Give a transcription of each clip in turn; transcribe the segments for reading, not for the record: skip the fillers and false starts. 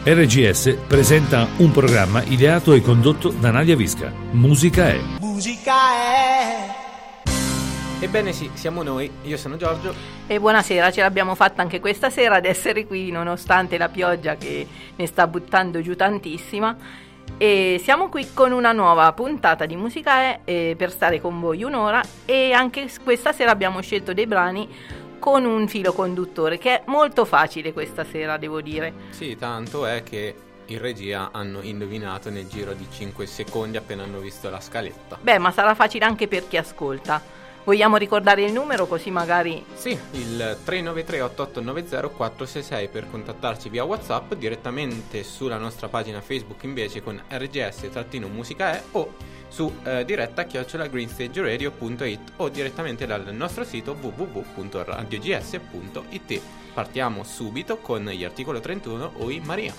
RGS presenta un programma ideato e condotto da Nadia Visca. Musica è. Musica è. Ebbene sì, siamo noi, io sono Giorgio. E buonasera, ce l'abbiamo fatta anche questa sera ad essere qui nonostante la pioggia che ne sta buttando giù tantissima. E siamo qui con una nuova puntata di Musica è per stare con voi un'ora, e anche questa sera abbiamo scelto dei brani con un filo conduttore che è molto facile questa sera, devo dire. Sì, tanto è che in regia hanno indovinato nel giro di 5 secondi appena hanno visto la scaletta. Beh, ma sarà facile anche per chi ascolta. Vogliamo ricordare il numero così magari... Sì, il 393-8890-466 per contattarci via WhatsApp, direttamente sulla nostra pagina Facebook invece con RGS-musica è, o su diretta@greenstageradio.it o direttamente dal nostro sito www.radiogs.it. Partiamo subito con gli articolo 31 Oi Maria.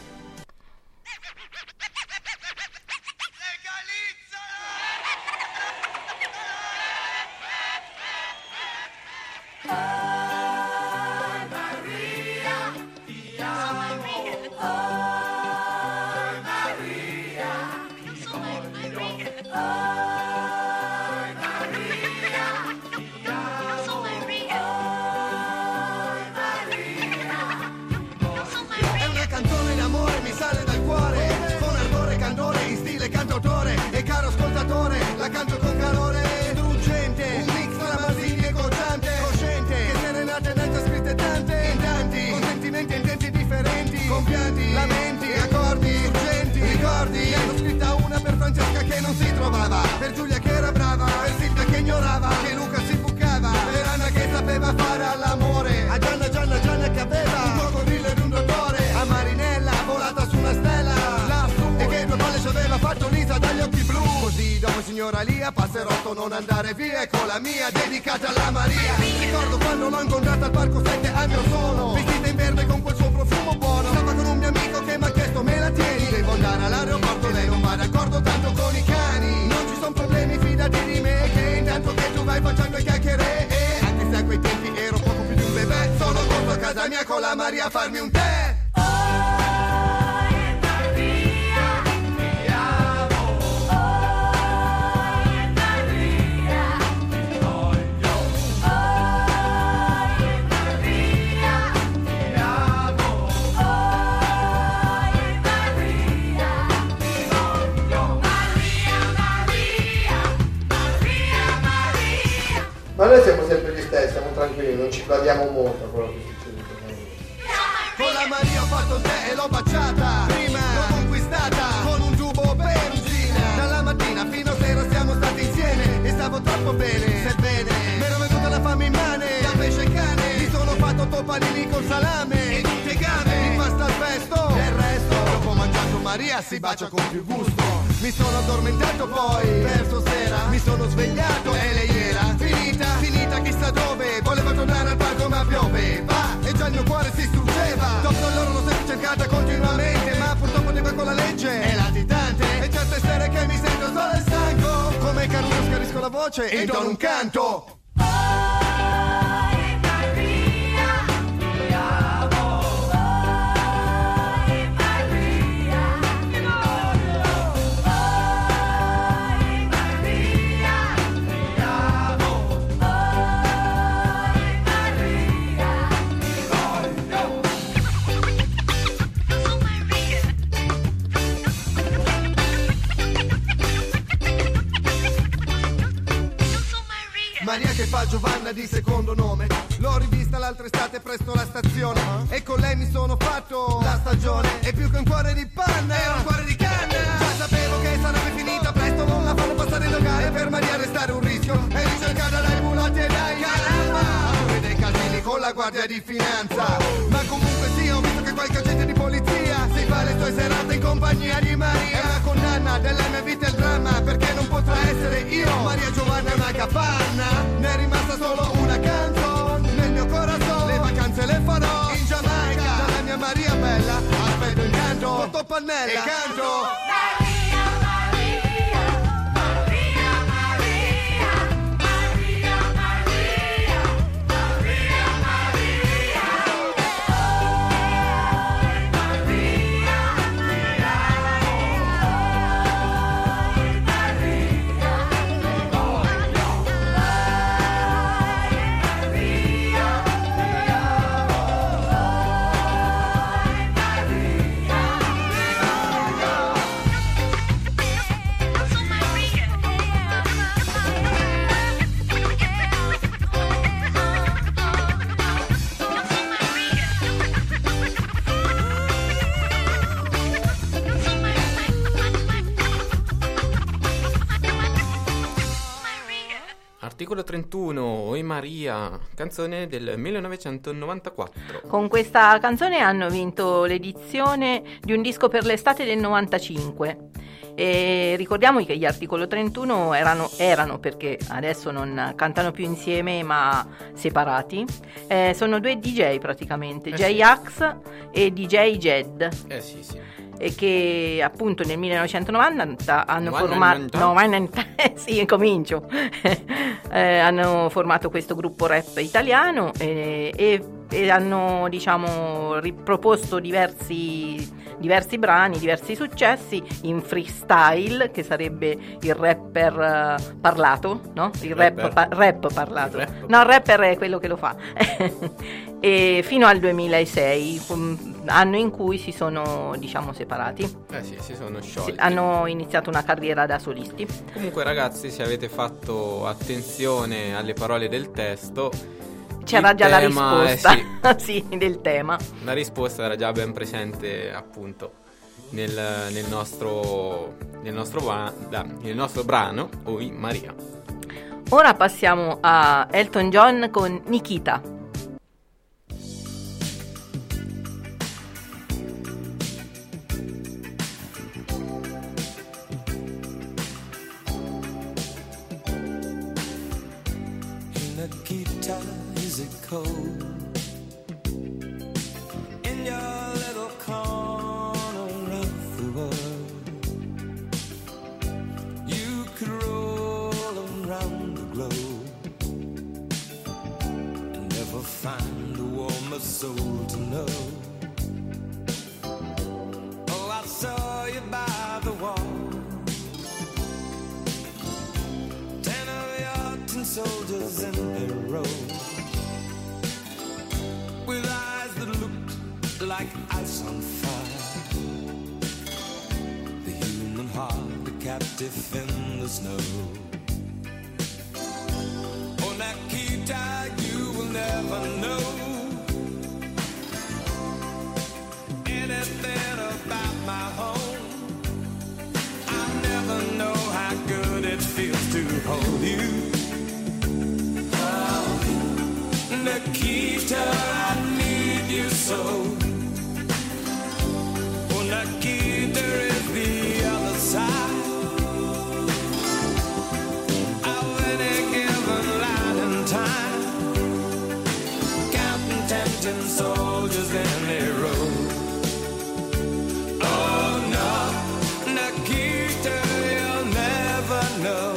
Per Giulia che era brava, per Silvia che ignorava, che Luca si bucava, per Anna che sapeva fare all'amore, a Gianna che aveva un coccodrillo ed un dottore, a Marinella volata su una stella lassù, e che due palle ci aveva fatto Lisa dagli occhi blu. Così dopo signora Lia, passerotto non andare via, ecco la mia dedicata alla Maria. Ricordo quando l'ho incontrata al parco 7 anni or sono, vestita in verde con quel suo profumo buono, stava con un mio amico che mi ha chiesto me la tieni, devo andare all'aeroporto, lei non va d'accordo tanto con i cani, non ci sono problemi, fidati di me, che intanto che tu vai facendo i chiacchiere, anche se a quei tempi ero poco più di un bebè, sono corso a casa mia con la Maria a farmi un tè. Ma noi siamo sempre gli stessi, siamo tranquilli, non ci badiamo molto a quello che succede con noi. Con la Maria ho fatto il tè e l'ho baciata, prima l'ho conquistata con un tubo benzina. Dalla mattina fino a sera siamo stati insieme e stavo troppo bene, sebbene m'ero venuta la fame immane, da pesce e cane, mi sono fatto 8 panini con salame e tutte game, di pasta al pesto, del resto dopo mangiato Maria si bacia con più gusto. Mi sono addormentato poi, verso sera, mi sono svegliato e lei era finita chissà dove, voleva tornare al parco ma pioveva e già il mio cuore si struggeva. Dopo loro l'ho sempre cercata continuamente, ma purtroppo arriva con la legge è latitante, e certe sere che mi sento solo e stanco, come Caruso schiarisco la voce e do un canto. Maria che fa Giovanna di secondo nome, l'ho rivista l'altra estate presso la stazione, e con lei mi sono fatto la stagione, e più che un cuore di panna era un cuore di canna. Già sapevo che sarebbe finita presto, non la fanno passare in locale, per Maria restare un rischio, e ricercata dai bulati e dai caramba, pure dei casini con la guardia di finanza. Ma comunque sì, ho visto che qualche agente di polizia si fa le sue serate in compagnia di Maria. È una condanna della mia vita il dramma, perché non potrà essere io. Maria Giovanna è una capanna, ne è rimasta solo una canzone nel mio corazon, le vacanze le farò in Giamaica, dalla mia Maria bella aspetto intanto sotto pannella e canto. Articolo 31, Oi Maria, canzone del 1994. Con questa canzone hanno vinto l'edizione di un disco per l'estate del 95. E ricordiamo che gli Articolo 31 erano perché adesso non cantano più insieme ma separati. Sono due DJ praticamente, J-Ax e DJ Jed. Sì. E che appunto nel 1990 hanno hanno formato questo gruppo rap italiano e hanno, diciamo, riproposto diversi brani, diversi successi in freestyle, che sarebbe il rapper parlato, no? Il rap parlato. No, il rapper è quello che lo fa. E fino al 2006, anno in cui si sono, diciamo, separati. Si sono sciolti. Hanno iniziato una carriera da solisti. Comunque, ragazzi, se avete fatto attenzione alle parole del testo, c'era già la risposta sì, del tema. La risposta era già ben presente, appunto, nel nostro brano Oi Maria. Ora passiamo a Elton John con Nikita. Nikita, is it cold in your little corner of the world? You could roll around the globe and never find a warmer soul to know. Oh, I saw you by the wall, 10 of your tin soldiers in a row, with eyes that looked like ice on fire, the human heart a captive in the snow. Oh, Nikita, you will never know anything about my home. I'll never know how good it feels to hold you. Nikita, I need you so. Oh, Nikita is the other side of any given line in time, counting 10 soldiers in a row. Oh no, Nikita, you'll never know.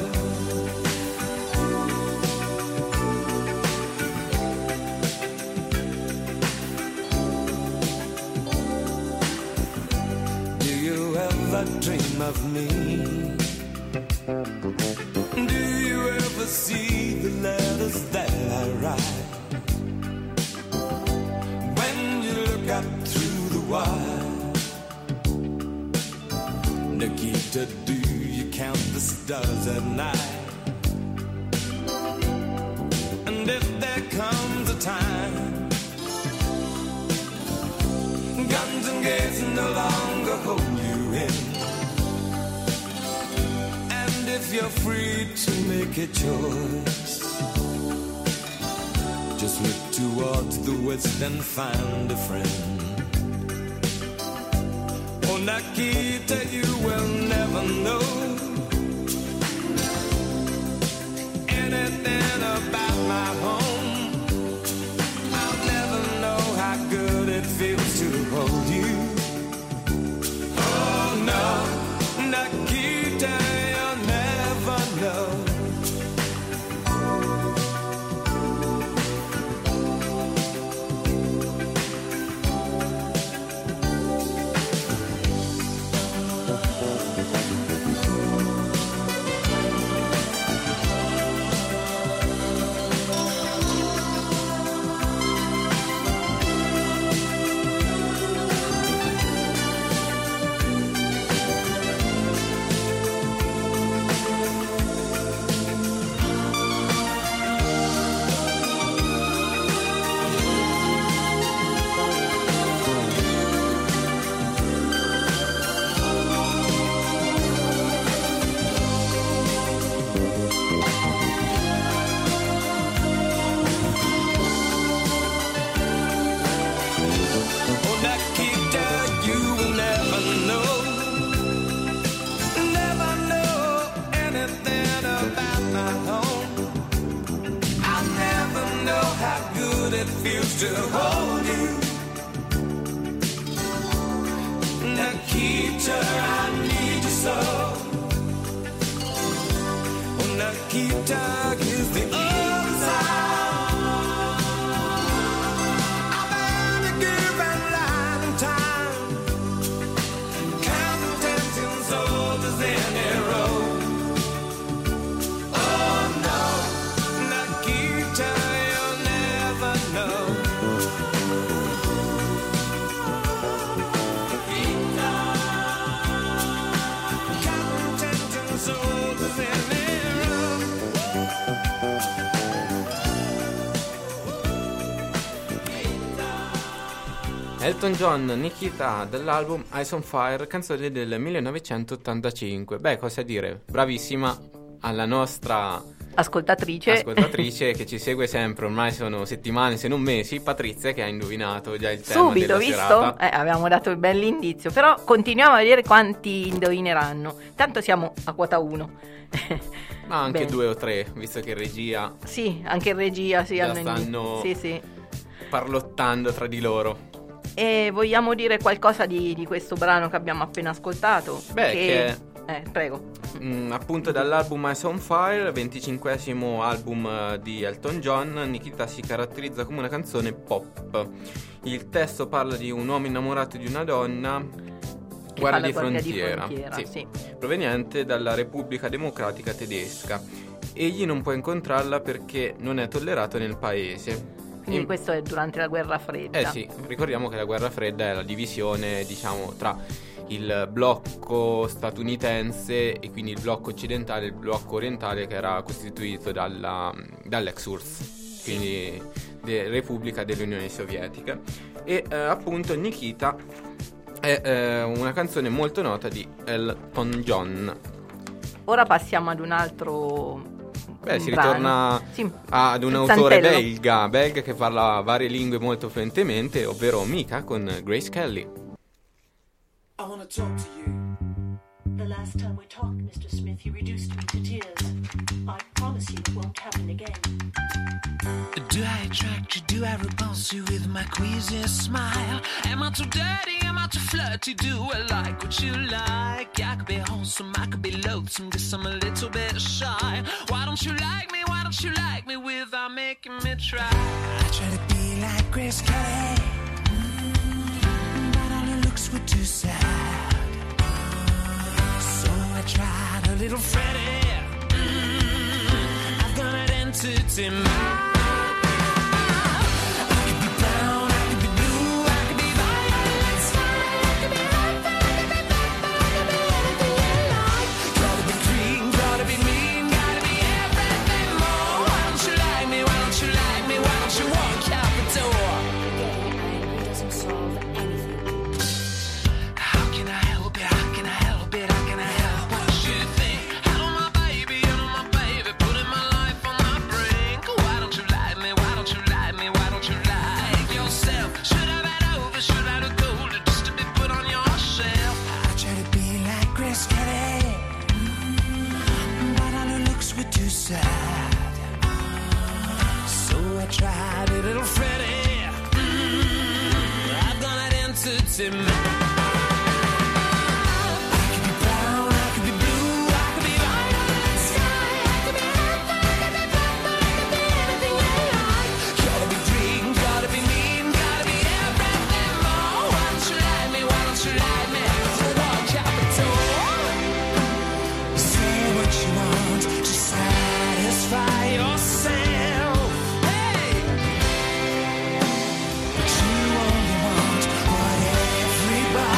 Dream of me? Do you ever see the letters that I write? When you look up through the wire, Nikita, do you count the stars at night? And if there comes a time guns and gates no longer hold you in, if you're free to make a choice, just look towards the west and find a friend. Oh, Nikita, you will never know anything about my home. I'll never know how good it feels to hold you. Oh no, Nikita, Nikita, I need you so. Oh, Nikita gives the other side. I've been a given line in time, counting tempting soldiers in a row. Oh no, Nikita, you'll never know. Elton John, Nikita, dall'album Eyes on Fire, canzone del 1985. Beh, cosa dire, bravissima alla nostra ascoltatrice che ci segue sempre, ormai sono settimane se non mesi, Patrizia, che ha indovinato già il tema subito, della visto? serata. Avevamo dato il bell'indizio, però continuiamo a vedere quanti indovineranno. Tanto siamo a quota 1. Ma anche Bene. 2 o 3, visto che in regia Sì, anche in regia sì, già stanno sì. parlottando tra di loro. E vogliamo dire qualcosa di questo brano che abbiamo appena ascoltato? Beh, prego. Appunto dall'album Eyes on Fire, 25esimo album di Elton John, Nikita si caratterizza come una canzone pop. Il testo parla di un uomo innamorato di una donna, guardia di frontiera, sì. proveniente dalla Repubblica Democratica Tedesca. Egli non può incontrarla perché non è tollerato nel paese. Quindi questo è durante la guerra fredda. Sì, ricordiamo che la guerra fredda è la divisione, diciamo, tra il blocco statunitense e quindi il blocco occidentale e il blocco orientale, che era costituito dall'ex URSS, quindi Repubblica dell'Unione Sovietica. E appunto Nikita è una canzone molto nota di Elton John. Ora passiamo ad un altro si brano. ritorna ad un autore belga che parla varie lingue molto fluentemente, ovvero Mika con Grace Kelly. I want to talk to you. The last time we talked, Mr. Smith, you reduced me to tears. I promise you it won't happen again. Do I attract you? Do I repulse you with my queasy smile? Am I too dirty? Am I too flirty? Do I like what you like? I could be wholesome, I could be loathsome, guess I'm a little bit shy. Why don't you like me? Why don't you like me without making me try? I try to be like Grace Kelly, but all her looks were too sad. So I tried a little Freddie. I've got an entity mind. Tried a little Freddie. I've got an entity mind. Everybody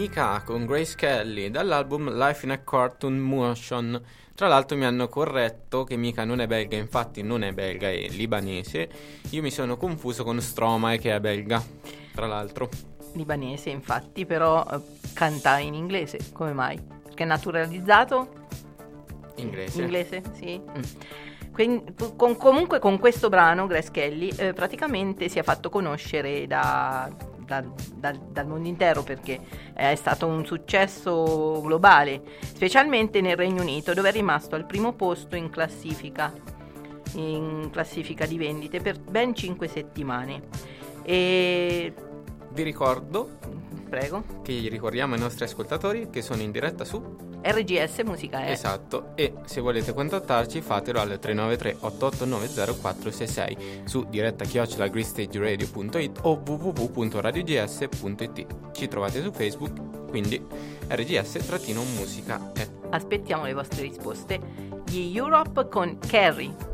Mika con Grace Kelly dall'album Life in a Cartoon Motion. Tra l'altro mi hanno corretto che Mika non è belga, infatti non è belga, è libanese. Io mi sono confuso con Stromae che è belga, tra l'altro. Libanese infatti, però canta in inglese, come mai? Perché è naturalizzato? Inglese. Inglese, sì. Quindi, comunque con questo brano Grace Kelly praticamente si è fatto conoscere dal mondo intero, perché è stato un successo globale, specialmente nel Regno Unito, dove è rimasto al primo posto in classifica di vendite per ben 5 settimane. E vi ricordo, prego, che ricordiamo ai nostri ascoltatori che sono in diretta su RGS Musica È. Esatto, e se volete contattarci fatelo al 393 8890 466 su diretta@greenstageradio.it o www.radiogs.it. Ci trovate su Facebook, quindi RGS-musica È. Aspettiamo le vostre risposte. Gli Europe con Carrie.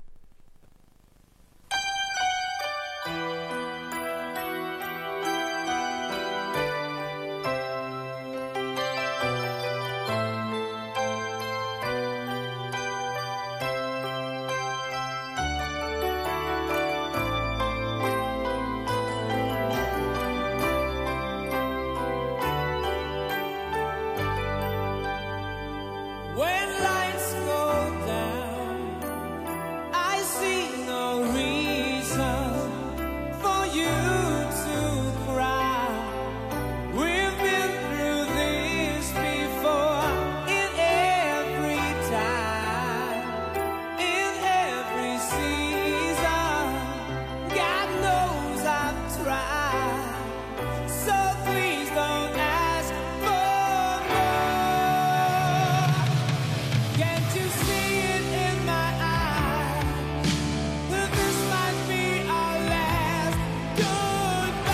When lights go down, I see no reason for you to cry. We've been through this before, in every time, in every season. God knows I've tried, so please don't ask for more. Can't you see it in my eyes, that this might be our last goodbye?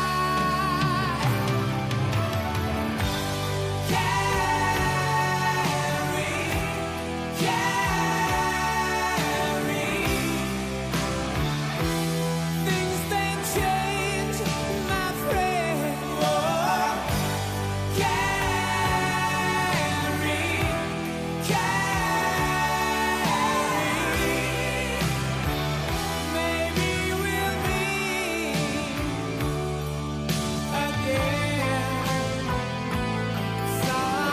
Carrie, things they change, my friend. Oh, Carrie, maybe we'll meet again someday.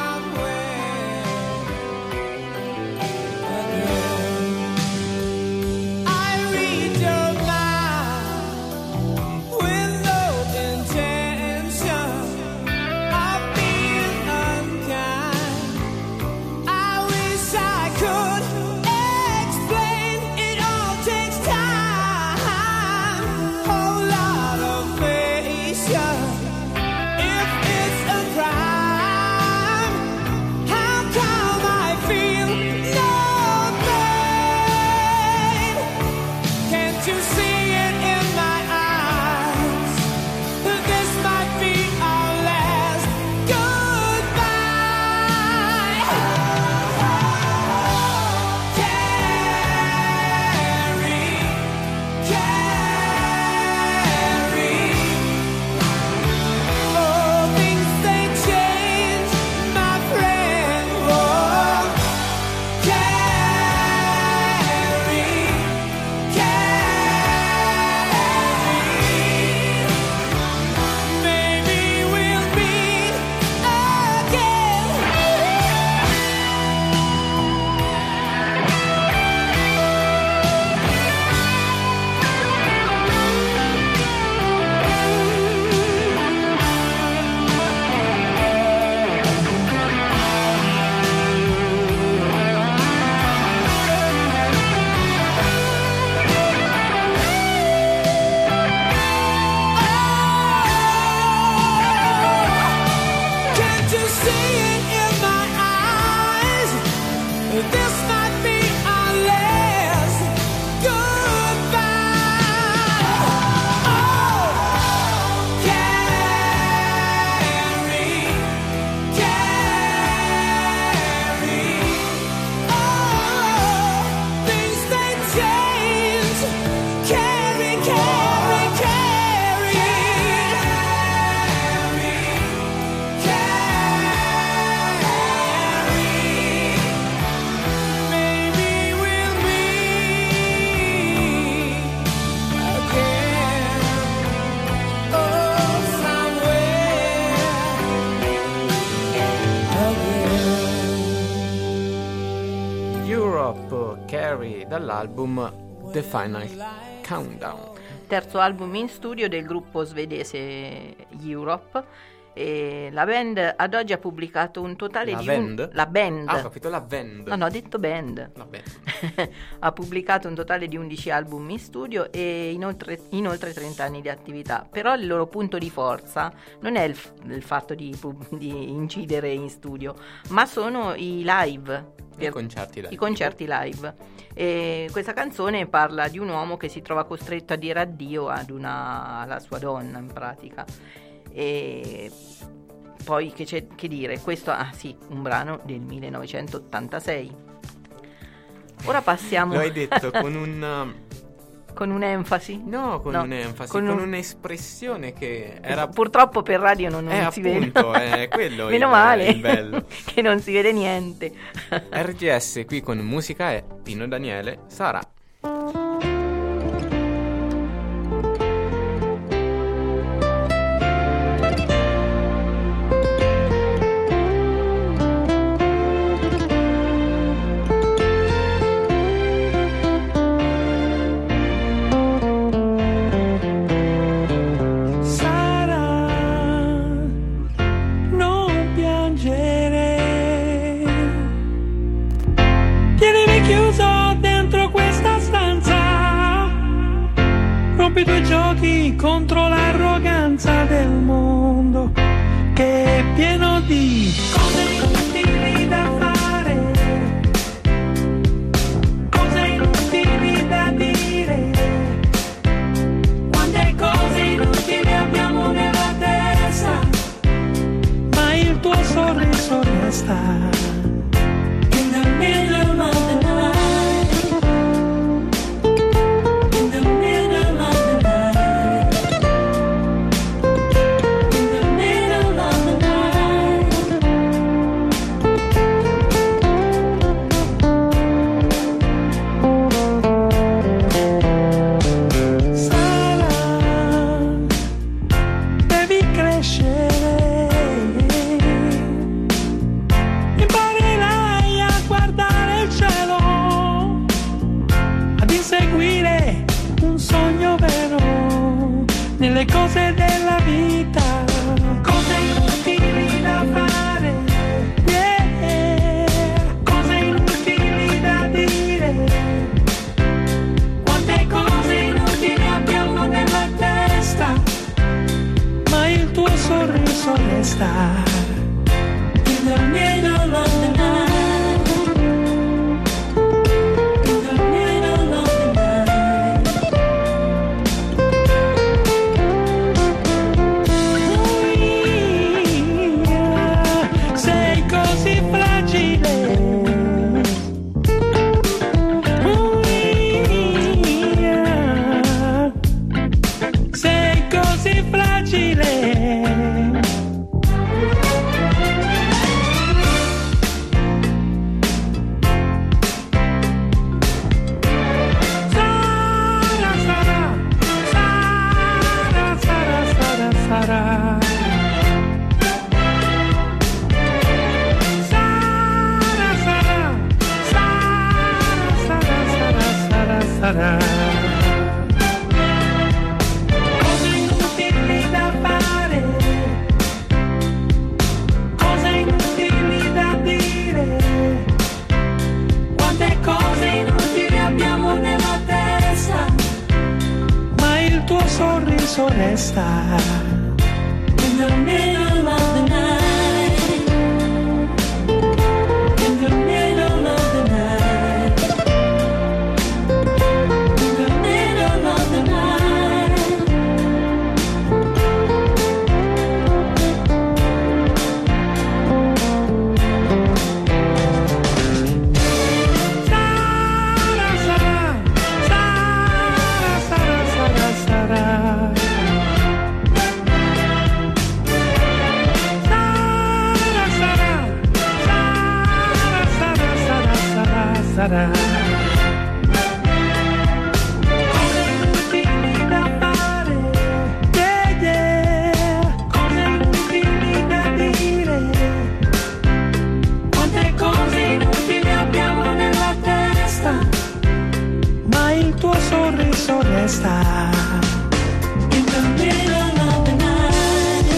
Europe, Carrie, dall'album The Final Countdown. Terzo album in studio del gruppo svedese Europe. E la band ad oggi ha pubblicato un totale La band. Ah, ho capito la band. No, ho detto band. La band. Ha pubblicato un totale di 11 album in studio e inoltre 30 anni di attività. Però il loro punto di forza non è il fatto di incidere in studio, ma sono i live. I concerti live. E questa canzone parla di un uomo che si trova costretto a dire addio alla sua donna, in pratica. E poi che dire, questo un brano del 1986. Ora passiamo. Lo hai detto con un'enfasi? No, con un'enfasi, con un'espressione che era purtroppo per radio non si appunto, vede. È quello meno male il bello. che non si vede niente. RGS qui con Musica è Pino Daniele, Sara. I tuoi giochi contro l'arroganza del mondo che è pieno di cose inutili da fare, cose inutili da dire, quante cose inutili abbiamo nella testa, ma il tuo sorriso resta in the middle of the night. Le cose della vita, cose inutili da fare, cose inutili da dire, quante cose inutili abbiamo nella testa, ma il tuo sorriso resta in the middle of the night. Cose inutili da fare, cose inutili da dire, quante cose inutili abbiamo nella testa, ma il tuo sorriso resta in the middle of the night. Cose inutili da fare, cose inutili da dire, quante cose inutili abbiamo nella testa, testa. In the middle of the night,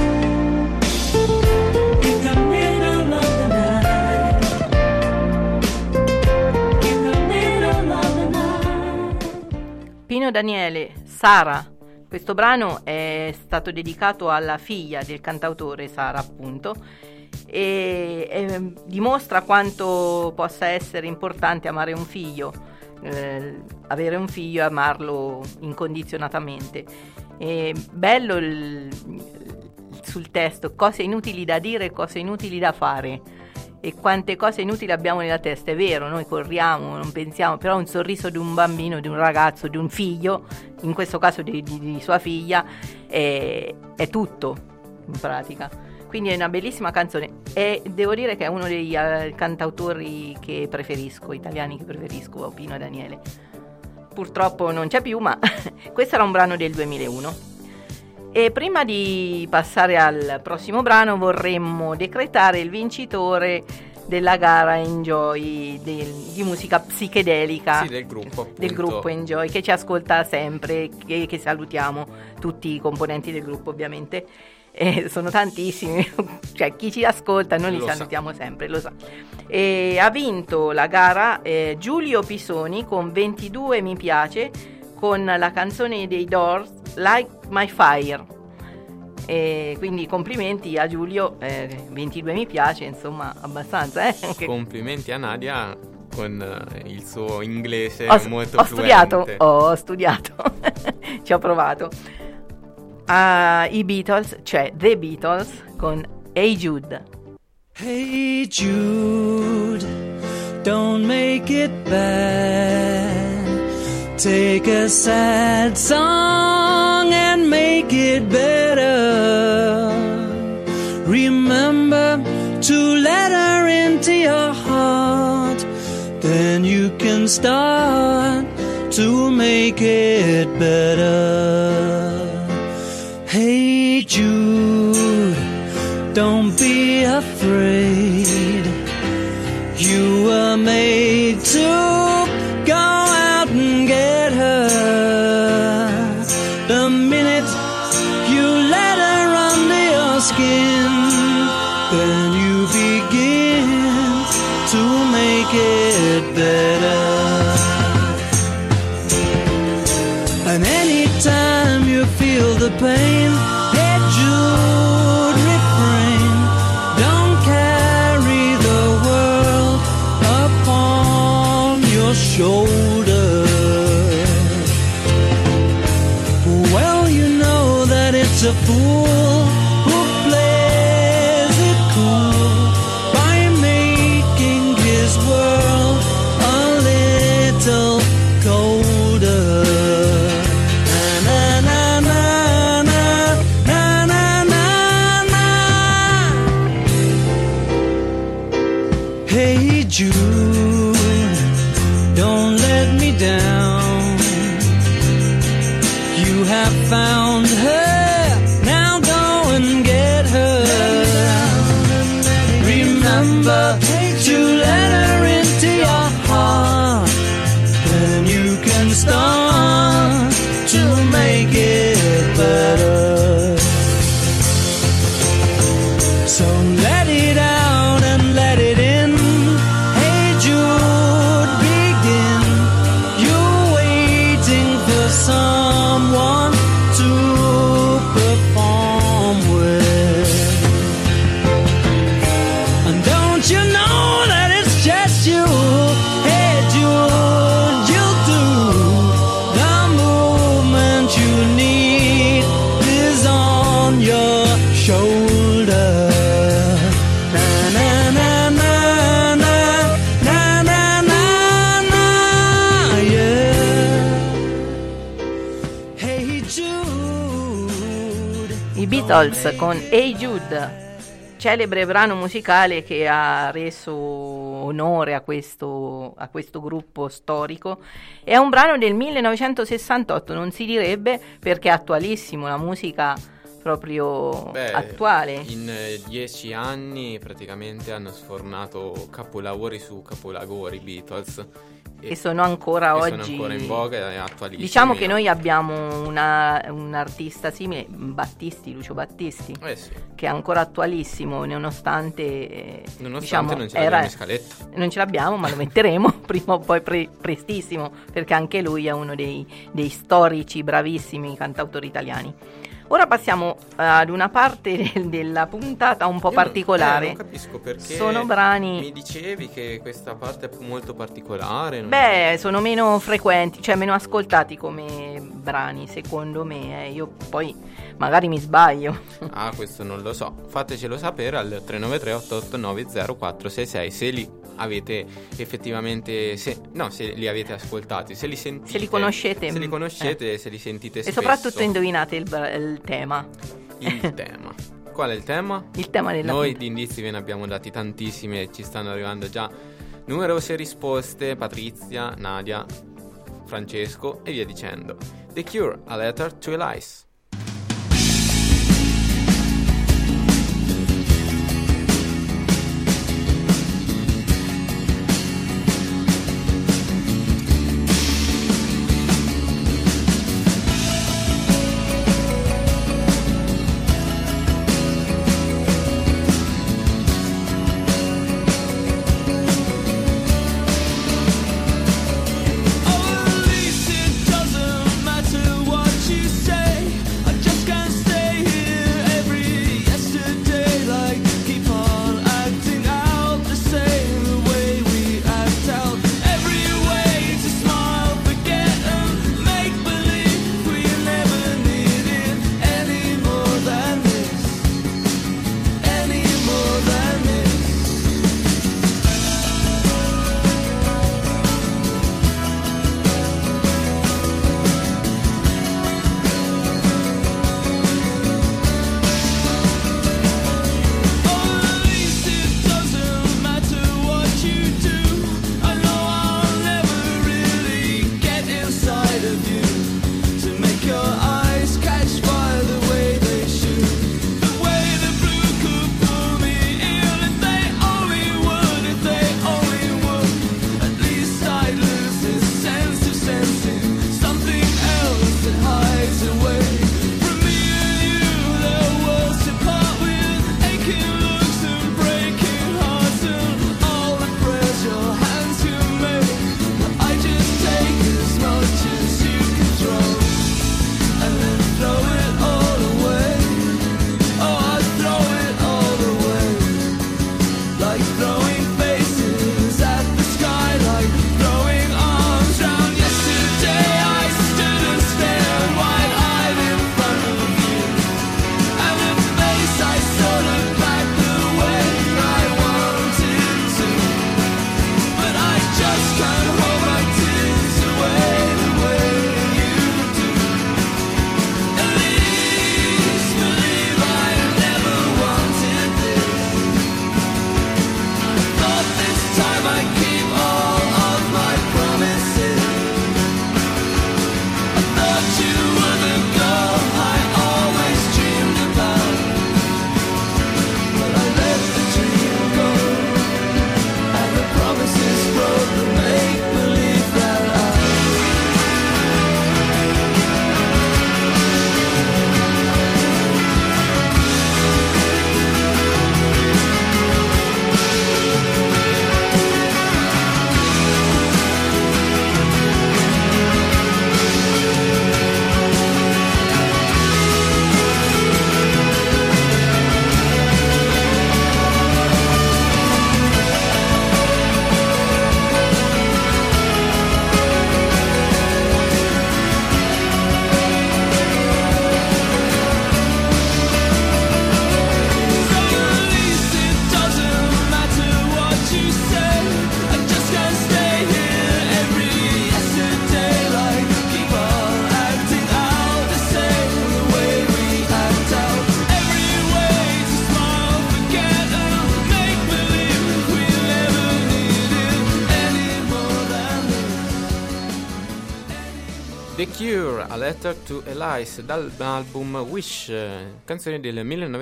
in the middle of the night, in the middle of the night. Pino Daniele, Sara. Questo brano è stato dedicato alla figlia del cantautore, Sara appunto, e dimostra quanto possa essere importante amare un figlio, avere un figlio e amarlo incondizionatamente. È bello sul testo, cose inutili da dire, cose inutili da fare, e quante cose inutili abbiamo nella testa. È vero, noi corriamo, non pensiamo, però un sorriso di un bambino, di un ragazzo, di un figlio, in questo caso di sua figlia, è tutto in pratica. Quindi è una bellissima canzone e devo dire che è uno dei cantautori che preferisco, italiani che preferisco, Pino Daniele. Purtroppo non c'è più, ma questo era un brano del 2001. E prima di passare al prossimo brano vorremmo decretare il vincitore della gara Enjoy di musica psichedelica, sì, del gruppo Enjoy, che ci ascolta sempre, che salutiamo tutti i componenti del gruppo ovviamente. Sono tantissimi, cioè chi ci ascolta noi li salutiamo sempre, lo sa. E ha vinto la gara Giulio Pisoni con 22 mi piace, con la canzone dei Doors Like My Fire. E quindi complimenti a Giulio, 22 mi piace, insomma abbastanza. Complimenti a Nadia con il suo inglese molto fluente. Ho studiato, ci ho provato. I Beatles, cioè The Beatles con Hey Jude. Hey Jude, don't make it bad. Take a sad song and make it better. Remember to let her into your heart. Then you can start to make it better. Hey Jude, don't be afraid. You were made to go out and get her. The minute you let her under your skin, then you begin to make it better. And anytime you feel the pain, hey Jude, refrain. Don't carry the world upon your shoulder. Well, you know that it's a fool who plays it cool by making his world a little colder. Hey Jude, don't let me down. You have found her, now go and get her. Remember to let her into your heart. Then you can start to make it better. So let it out and let it in. Hey Jude, begin. You're waiting for someone to perform with. And don't you know that it's just you? Hey Jude, you'll do the movement you need is on your shoulder. I Beatles con Hey Jude, celebre brano musicale che ha reso onore a questo gruppo storico. È un brano del 1968, non si direbbe, perché è attualissimo, la musica proprio attuale. In 10 anni praticamente hanno sfornato capolavori su capolavori Beatles, che sono ancora oggi, sono ancora in voga e attualissimi. Diciamo che noi abbiamo un artista simile, Lucio Battisti, sì, che è ancora attualissimo nonostante diciamo, non ce l'abbiamo in scaletta. Non ce l'abbiamo, ma lo metteremo prima o poi prestissimo, perché anche lui è uno dei storici bravissimi cantautori italiani. Ora passiamo ad una parte della puntata un po' particolare. Non capisco perché. Sono brani. Mi dicevi che questa parte è molto particolare. Beh, sono meno frequenti, cioè meno ascoltati come brani, secondo me. Io poi magari mi sbaglio. Ah, questo non lo so. Fatecelo sapere al 393 889 0466 se li avete effettivamente, se li avete ascoltati, se li sentite, se li conoscete, se li sentite spesso. E soprattutto indovinate il tema. Il tema. Qual è il tema? Il tema della Noi di indizi ve ne abbiamo dati tantissimi e ci stanno arrivando già numerose risposte. Patrizia, Nadia, Francesco e via dicendo. The Cure, A Letter to Elise. The Cure, A Letter to Elise, dall'album Wish, canzone del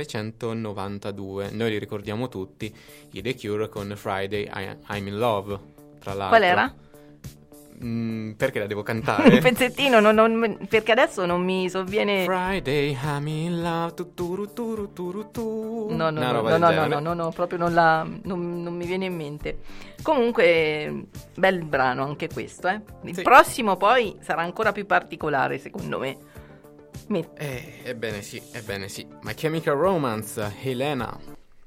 1992. Noi li ricordiamo tutti, i The Cure con Friday I'm in Love, tra l'altro. Qual era? perché la devo cantare? Un pezzettino, perché adesso non mi sovviene. Friday, I'm in love, tuturu, turu, turu, tu. No, proprio non mi viene in mente. Comunque, bel brano anche questo, eh. Il prossimo poi sarà ancora più particolare, secondo me. Ebbene sì. My Chemical Romance, Elena.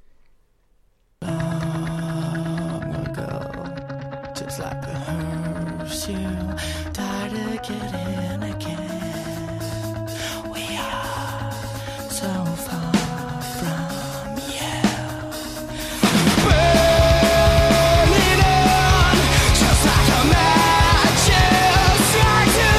Just like a hearse, you tired of getting again. We are so far from you. Burning on, just like a match, try to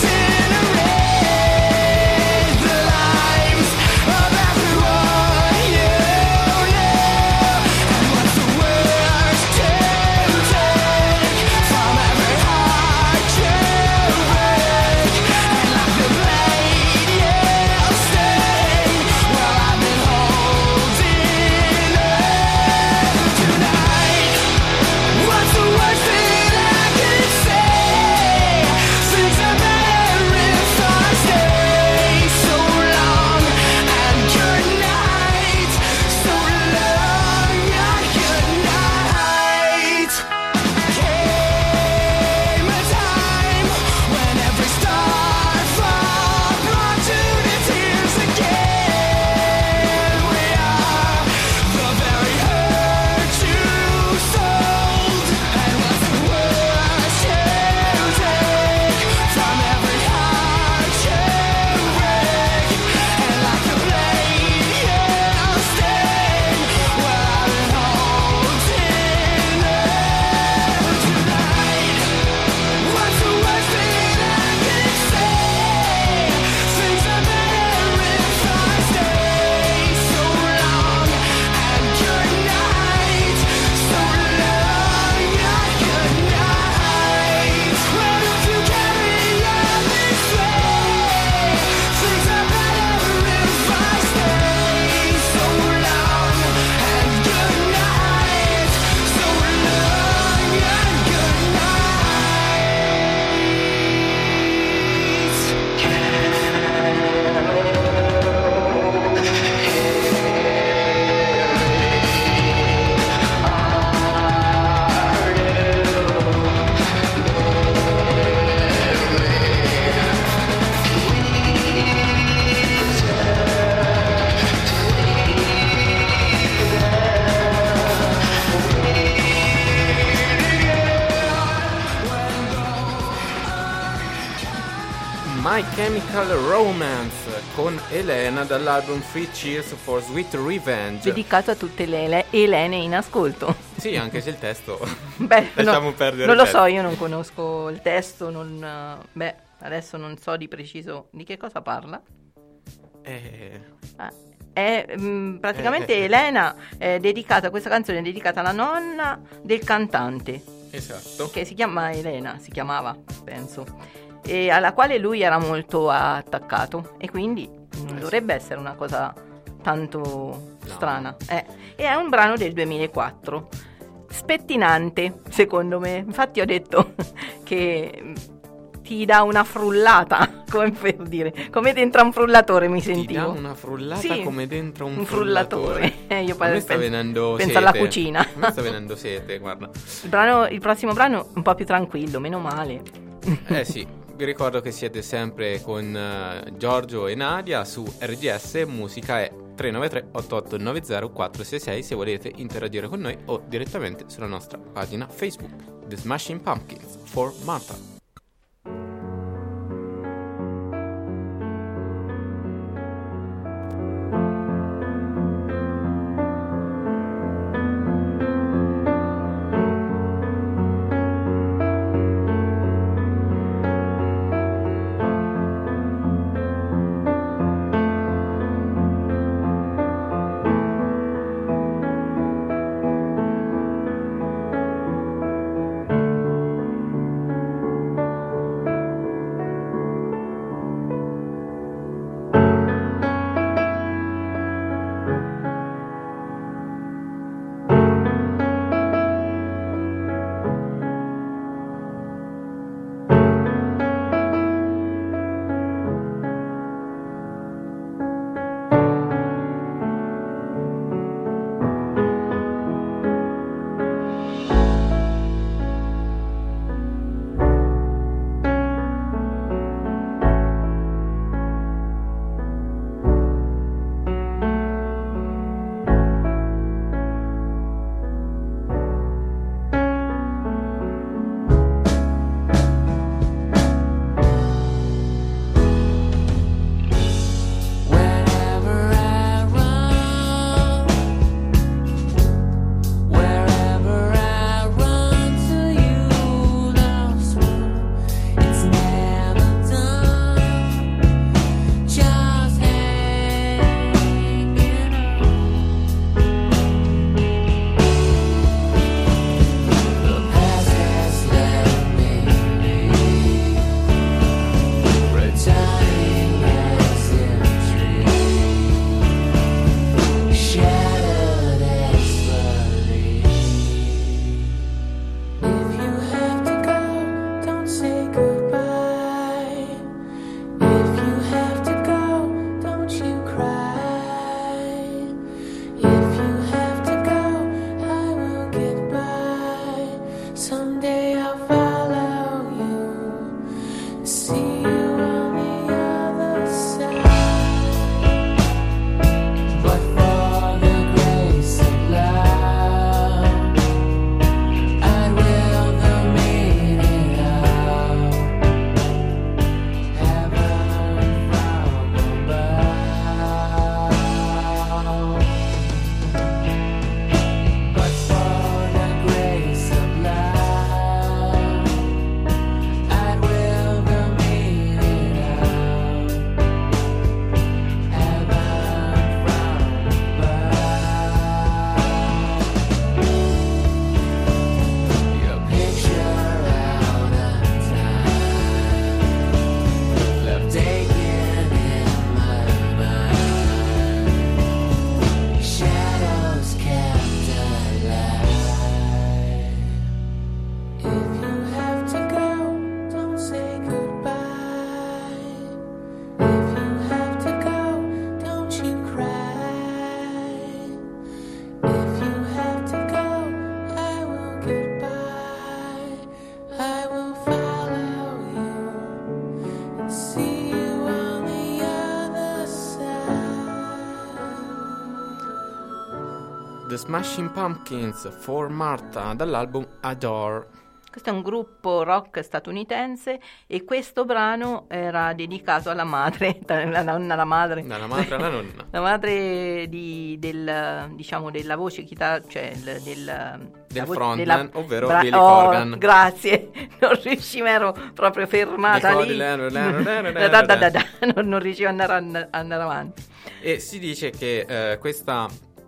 incinerate the lives of everyone you know. And what's the worst to take from every heart you break? And like the blade you stain, well, I've been holding on tonight. What's the worst that I can say? Things are better if I stay. So long and good night. So long and good night. Came a time when every star fall brought to the tears again. We are the very hurt you sold. And what's the worst you take from every heart you break? And like a blade you stain, well, I've been holding on tonight. What's the worst that I can say? Things are better if I stay. So long and good night. So long and good night. Well, if you carry on this way, things are better if I stay. So long and good night. So long and good My Chemical Romance con Elena dall'album Three Cheers for Sweet Revenge. Dedicato a tutte le Elene in ascolto. Sì, anche se il testo Beh, lasciamo perdere. Non il lo testo. so, io non conosco il testo, adesso non so di preciso di che cosa parla. Praticamente Elena è dedicata, questa canzone è dedicata alla nonna del cantante. Esatto. Che si chiamava, penso. E alla quale lui era molto attaccato e quindi non dovrebbe essere una cosa tanto strana. E è un brano del 2004, spettinante secondo me, infatti ho detto che ti dà una frullata, come per dire, come dentro un frullatore mi sentivo. Ti dà una frullata, sì, come dentro un frullatore. Io sta venendo penso sete. Alla cucina. A me sta venendo sete, guarda. Il prossimo brano un po' più tranquillo, meno male. Sì. Vi ricordo che siete sempre con Giorgio e Nadia su RGS. Musica è 393 8890 466 se volete interagire con noi o direttamente sulla nostra pagina Facebook The Smashing Pumpkins for Martha. Smashing Pumpkins for Martha dall'album Adore. Questo è un gruppo rock statunitense e questo brano era dedicato alla madre, la madre alla nonna. La madre della voce chitarra, cioè del frontman, ovvero Billy Corgan. Grazie, non riuscivo, ero proprio fermata lì. Non riuscivo ad andare avanti. E si dice che questo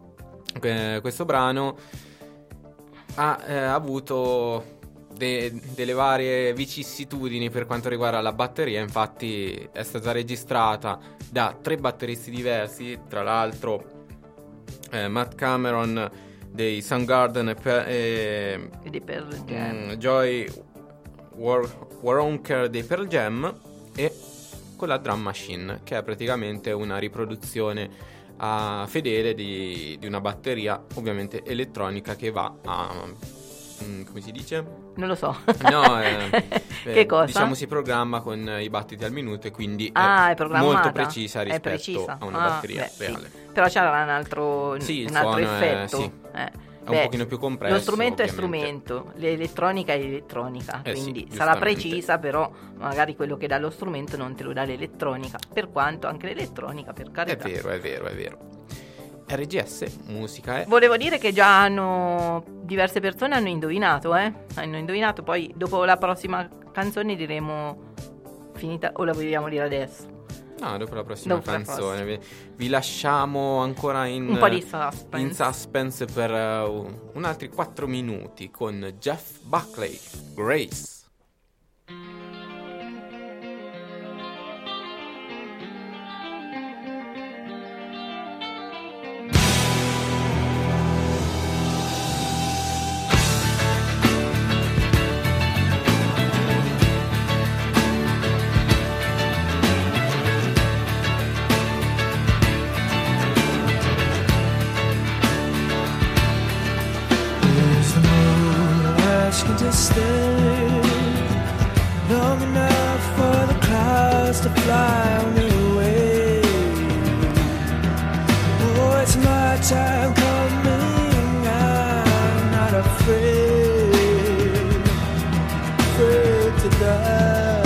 brano ha avuto delle varie vicissitudini per quanto riguarda la batteria. Infatti è stata registrata da 3 batteristi diversi, tra l'altro Matt Cameron dei Soundgarden e di Pearl Jam, Joy Waronker dei Pearl Jam, e con la drum machine, che è praticamente una riproduzione fedele di una batteria, ovviamente elettronica, che va a come si dice? Non lo so. No, che cosa? Diciamo si programma con i battiti al minuto e quindi è molto precisa rispetto a una batteria reale. Sì. Però c'era un altro effetto. È un pochino più compresso. Lo strumento ovviamente. è strumento, l'elettronica è elettronica, quindi sì, sarà precisa, però magari quello che dà lo strumento non te lo dà l'elettronica, per quanto anche l'elettronica, per carità. È vero. RGS, musica è. Volevo dire che già diverse persone hanno indovinato, Hanno indovinato, poi dopo la prossima canzone diremo finita, o la vogliamo dire adesso? No, dopo la prossima canzone. Vi lasciamo ancora un po' di suspense. In suspense per un altri 4 minuti con Jeff Buckley, Grace. To stay long enough for the clouds to fly me away. Oh, it's my time coming, I'm not afraid to die.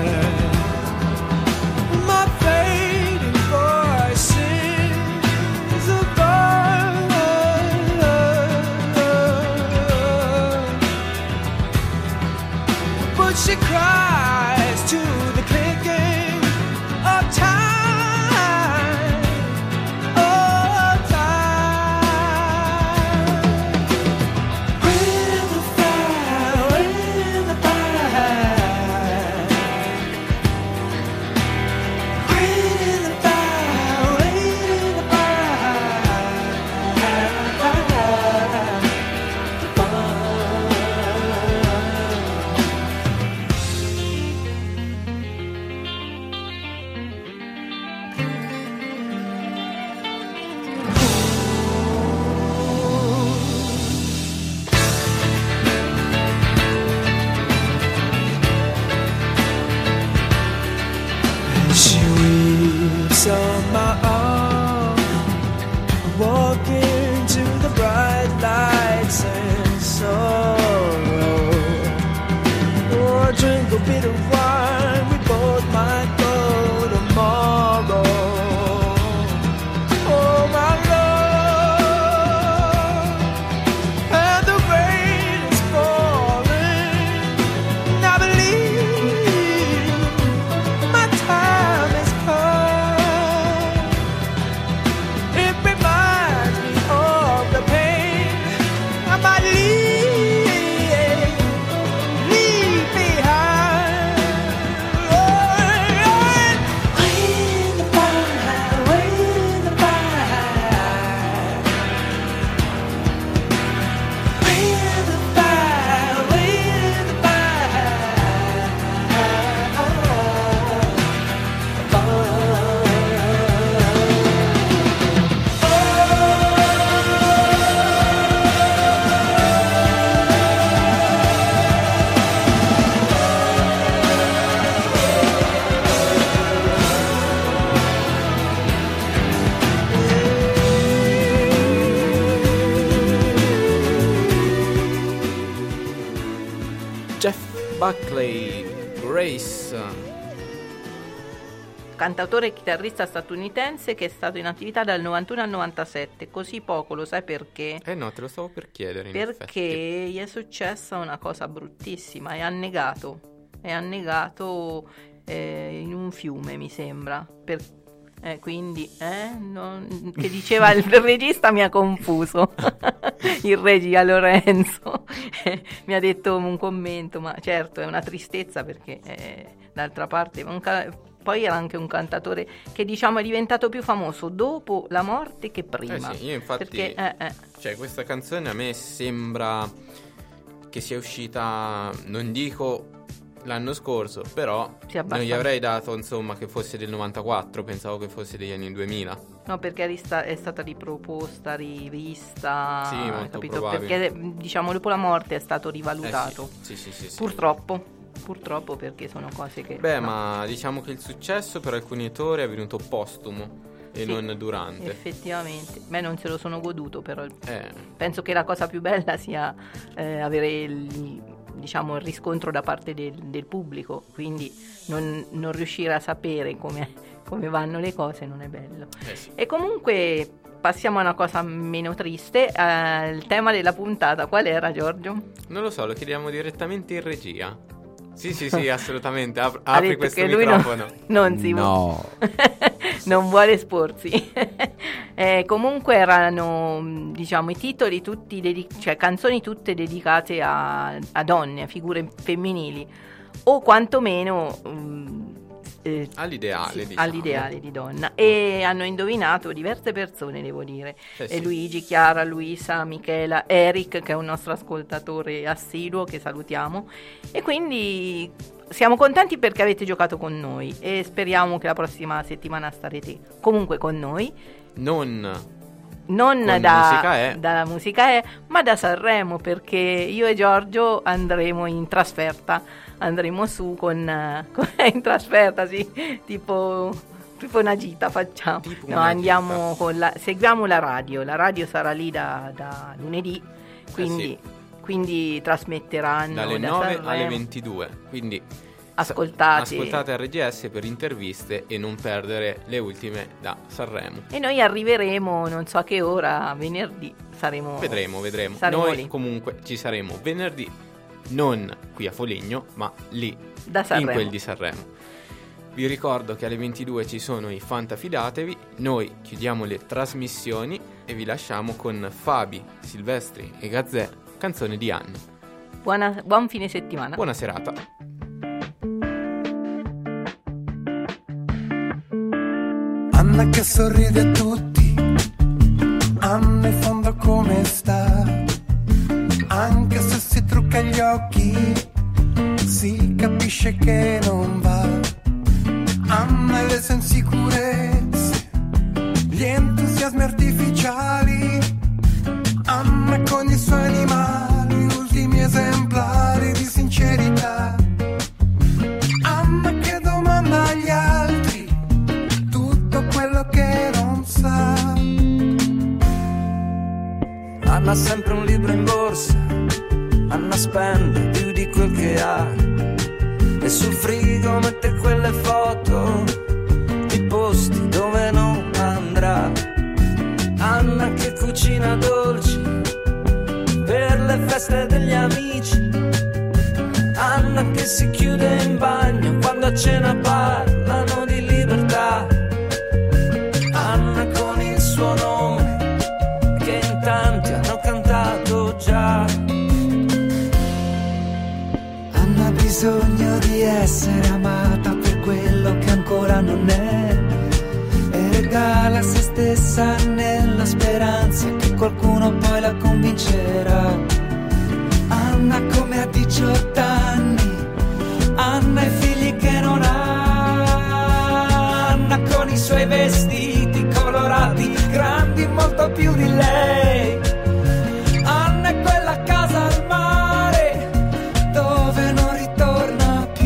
My fading voice sings above. But she cries to the clicking of time, of time. When the fire, when the fire, when the fire, when the she weeps on my arm, walking to the bright lights and sorrow. Oh, drink a bit of wine, we both might go tomorrow. Oh, my love, and the rain is falling, and I believe my time has come. It reminds me of the pain I might leave behind. Buckley, Grace, cantautore e chitarrista statunitense che è stato in attività dal 91 al 97. Così poco, lo sai perché? No, te lo stavo per chiedere in Perché effetti. gli è successa una cosa bruttissima, è annegato in un fiume, mi sembra, quindi che diceva il regista mi ha confuso. Il regia Lorenzo mi ha detto un commento, ma certo è una tristezza perché d'altra parte poi era anche un cantatore che diciamo è diventato più famoso dopo la morte che prima. Sì, io infatti perché, cioè questa canzone a me sembra che sia uscita, non dico l'anno scorso, però non gli avrei dato insomma che fosse del 94, pensavo che fosse degli anni 2000. No, perché è stata riproposta, rivista, sì, molto capito? probabile. Perché diciamo dopo la morte è stato rivalutato. Sì. Purtroppo, perché sono cose che... ma diciamo che il successo per alcuni autori è venuto postumo e non durante. Effettivamente. Non se lo sono goduto, però penso che la cosa più bella sia avere il riscontro da parte del pubblico, quindi non riuscire a sapere come vanno le cose non è bello. Sì. E comunque passiamo a una cosa meno triste. Il tema della puntata qual era, Giorgio? Non lo so, lo chiediamo direttamente in regia. Sì, assolutamente. Apri questo lui microfono. Non si vuole. Non vuole esporsi. Comunque erano, diciamo, i titoli tutti cioè canzoni tutte dedicate a donne, a figure femminili, o quantomeno all'ideale, diciamo. All'ideale di donna. E hanno indovinato diverse persone, devo dire. Sì. Luigi, Chiara, Luisa, Michela, Eric, che è un nostro ascoltatore assiduo che salutiamo, e quindi siamo contenti perché avete giocato con noi e speriamo che la prossima settimana starete comunque con noi, non dalla Musica ma da Sanremo, perché io e Giorgio andremo in trasferta, andremo su in trasferta, sì, tipo una gita facciamo, andiamo gita. Seguiamo la radio sarà lì da lunedì, quindi trasmetteranno dalle da 9 Sanremo. alle 22, quindi ascoltate RGS per interviste e non perdere le ultime da Sanremo. E noi arriveremo non so a che ora, venerdì saremo. Vedremo. Saremo noi lì. Comunque ci saremo venerdì, non qui a Foligno, ma lì da Sanremo. in quel di Sanremo. Vi ricordo che alle 22 ci sono i Fantafidatevi, noi chiudiamo le trasmissioni e vi lasciamo con Fabi, Silvestri e Gazzè, canzone di Anni. Buon fine settimana. Buona serata. Anna che sorride a tutti, Anna in fondo come sta, anche se si trucca gli occhi, si capisce che non va. Anna e le sue insicurezze, gli entusiasmi artificiali, Anna con i suoi animali, ultimi esemplari di sincerità. Anna che domanda agli altri tutto quello che non sa. Anna ha sempre un libro in borsa, Anna spende più di quel che ha, e sul frigo mette quelle foto di posti dove non andrà. Anna che cucina dolci per le feste degli amici, Anna che si chiude in bagno quando a cena parlano di libertà. Anna con il suo nome che in tanti hanno cantato già. Anna ha bisogno di essere amata per quello che ancora non è, e regala se stessa nella speranza che qualcuno poi la convincerà. Anna come a 18 anni, Anna i figli che non ha, Anna con i suoi vestiti colorati, grandi molto più di lei. Anna è quella casa al mare dove non ritorna più.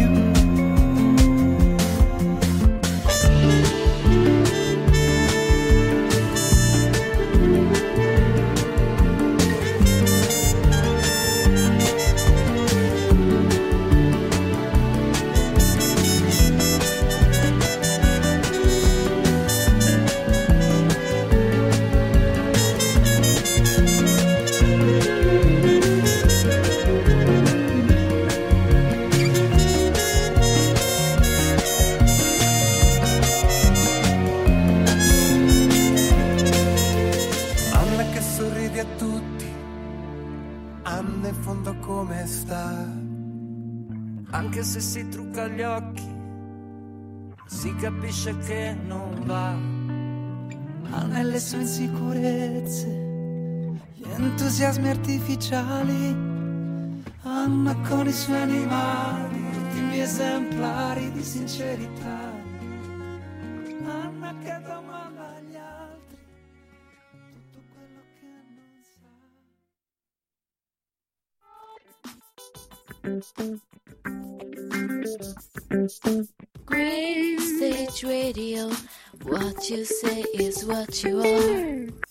fondo come sta. Anche se si trucca gli occhi, si capisce che non va. Ha nelle sue insicurezze gli entusiasmi artificiali. Anna con i suoi animali, ultimi esemplari di sincerità. Anna che domanda agli altri tutto quello che non sa. Green Stage Radio, what you say is what you are.